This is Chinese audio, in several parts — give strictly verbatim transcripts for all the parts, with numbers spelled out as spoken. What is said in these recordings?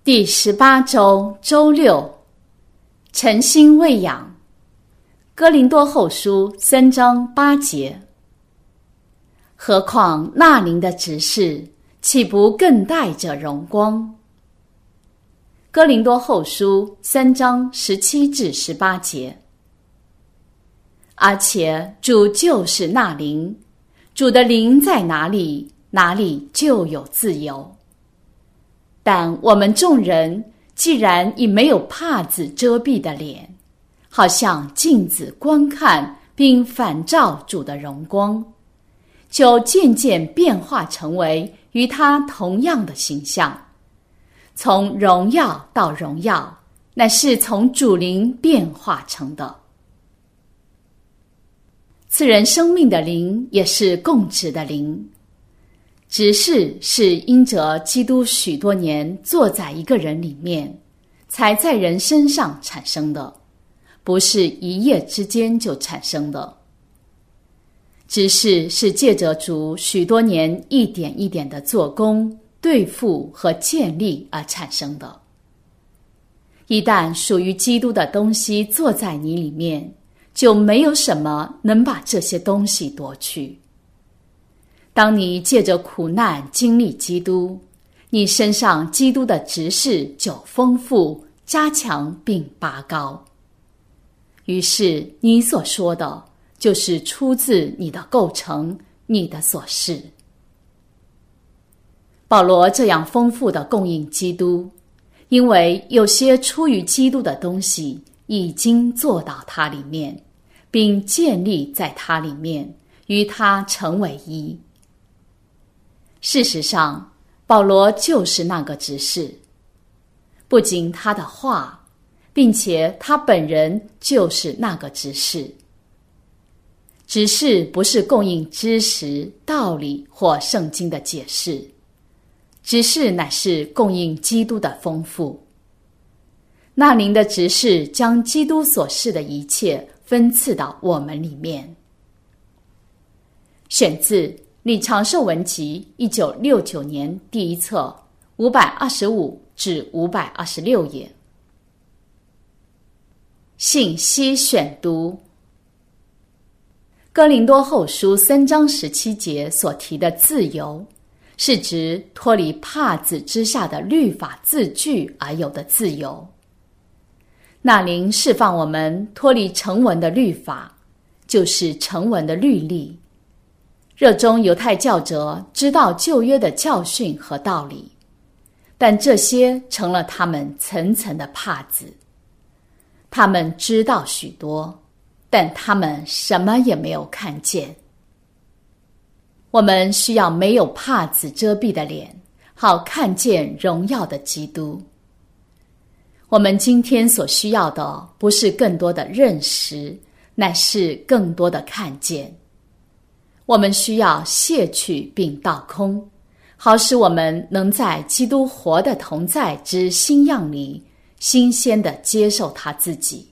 第十八周周六，诚心喂养。哥林多后书三章八节。何况那灵的执事，岂不更带着荣光？哥林多后书三章十七至十八节。而且主就是那灵，主的灵在哪里，哪里就有自由。但我们众人既然以没有帕子遮蔽的脸，好像镜子观看并反照主的荣光，就渐渐变化成为与他同样的形象，从荣耀到荣耀，乃是从主灵变化成的。赐人生命的灵也是共职的灵，执事是因着基督许多年坐在一个人里面，才在人身上产生的，不是一夜之间就产生的。执事是借着主许多年一点一点的做工、对付和建立而产生的。一旦属于基督的东西坐在你里面，就没有什么能把这些东西夺去。当你借着苦难经历基督，你身上基督的执事就丰富、加强并拔高。于是你所说的就是出自你的构成，你的所是。保罗这样丰富地供应基督，因为有些出于基督的东西已经做到他里面，并建立在他里面，与他成为一。事实上，保罗就是那个执事，不仅他的话，并且他本人就是那个执事。执事不是供应知识、道理或圣经的解释，执事乃是供应基督的丰富。那灵的执事将基督所示的一切分赐到我们里面。选自李长寿文集一九六九年第一册五百二十五至五百二十六页。信息选读。哥林多后书三章十七节所提的自由，是指脱离帕子之下的律法字句而有的自由。那灵释放我们脱离成文的律法，就是成文的律例。热衷犹太教者知道旧约的教训和道理，但这些成了他们层层的帕子。他们知道许多，但他们什么也没有看见。我们需要没有帕子遮蔽的脸，好看见荣耀的基督。我们今天所需要的不是更多的认识，乃是更多的看见。我们需要卸去并倒空，好使我们能在基督活的同在之新样里，新鲜地接受他自己。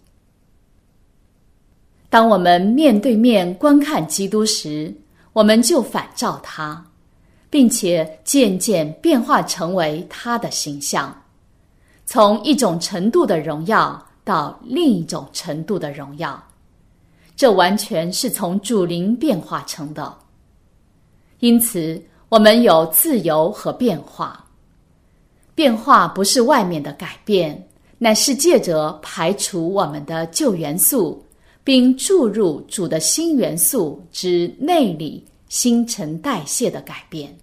当我们面对面观看基督时，我们就反照他，并且渐渐变化成为他的形象，从一种程度的荣耀到另一种程度的荣耀。这完全是从主灵变化成的。因此，我们有自由和变化。变化不是外面的改变，乃是借着排除我们的旧元素，并注入主的新元素之内里新陈代谢的改变。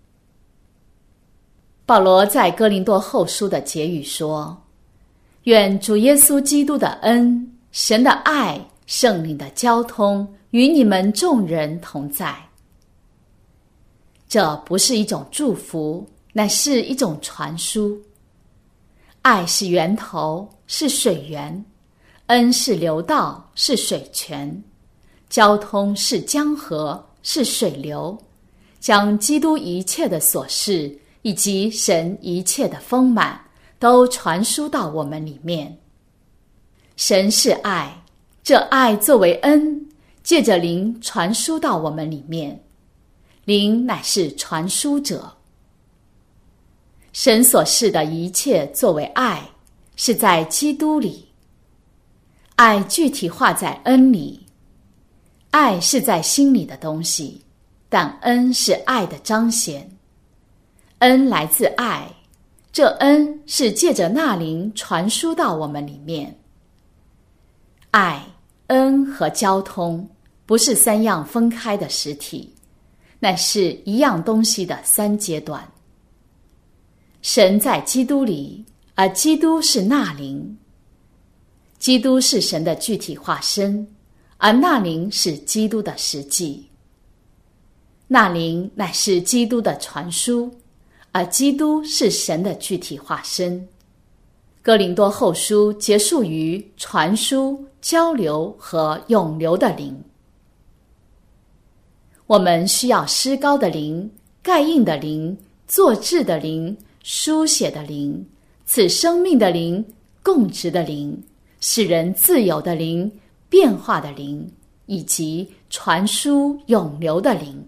保罗在哥林多后书的结语说：愿主耶稣基督的恩、神的爱、圣灵的交通与你们众人同在。这不是一种祝福，乃是一种传输。爱是源头，是水源；恩是流道，是水泉；交通是江河，是水流，将基督一切的所示以及神一切的丰满都传输到我们里面。神是爱，这爱作为恩，借着灵传输到我们里面。灵乃是传输者。 神所示的一切作为爱，是在基督里。爱具体化在恩里。爱是在心里的东西，但恩是爱的彰显。恩来自爱，这恩是借着那灵传输到我们里面。爱、恩和交通不是三样分开的实体，乃是一样东西的三阶段。神在基督里，而基督是那灵。基督是神的具体化身，而那灵是基督的实际。那灵乃是基督的传输，而基督是神的具体化身。哥林多后书结束于传输、交流和永留的灵。我们需要施膏的灵、盖印的灵、作制的灵、书写的灵、赐生命的灵、供职的灵、使人自由的灵、变化的灵，以及传输永留的灵。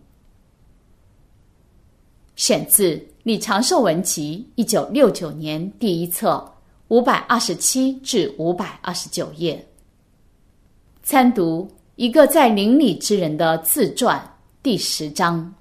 选自李长寿文集一九六九年第一册五百二十七至五百二十九页。参读一个在灵里之人的自传第十章。